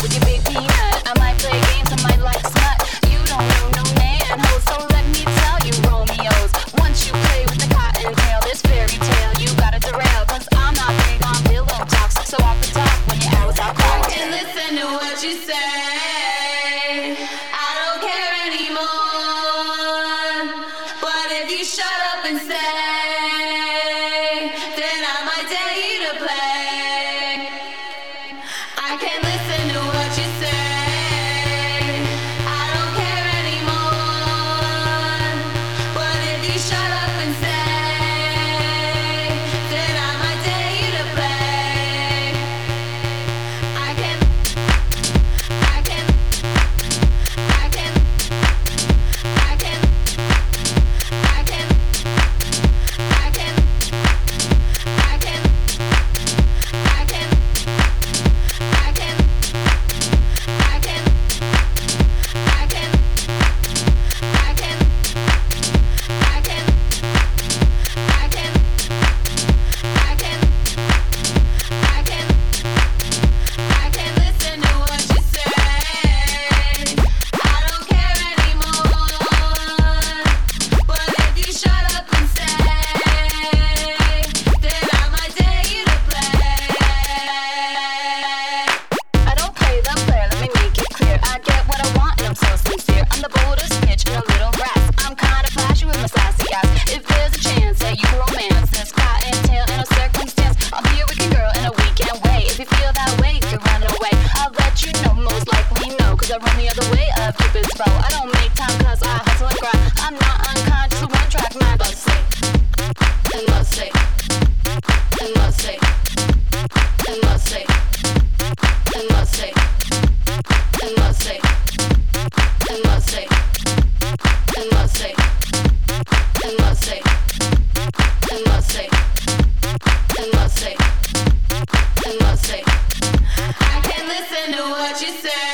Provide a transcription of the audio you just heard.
with your big peanut. I might play games, I might like smut. You don't know no man hoes, so let me tell you Romeos. Once you play with the cottontail, this fairy tale you gotta derail. Cause I'm not big on pillow talks, so off the top when your hours are clocked. I can listen to what you say, I don't care anymore. But if you shut up and stay, then I might tell you to play. I can't listen to what you say, I don't care anymore. But if you shut up and stay, then I might tell you to play. I can, I can, I can, I can, I can, I can, I can, I can, I can, I can, I can, I can, I can, I can, I can, I can, I can listen to what you say. I don't care anymore. But if you shut up and stay, then I might tell you to play. I don't play the player, let me make it clear. I get what I want and I'm so sincere. I'm the boldest snitch in a little grass. I'm kinda flashy with my sassy ass. If there's a chance that you romance this cottontail in a circumstance, I'll be your weekend girl in a weekend way. If you feel that way, you can run away. I'll let you know, most likely no, cause I run the other way of Cupid's bow. I don't make time cause I hustle and grind. I'm not unconscious, one track mind. But say, and must say, and must say, and must say, and must say, and must say, and must say, and must say, and must say, and must say, and must say, and must say. I can't listen to what you say.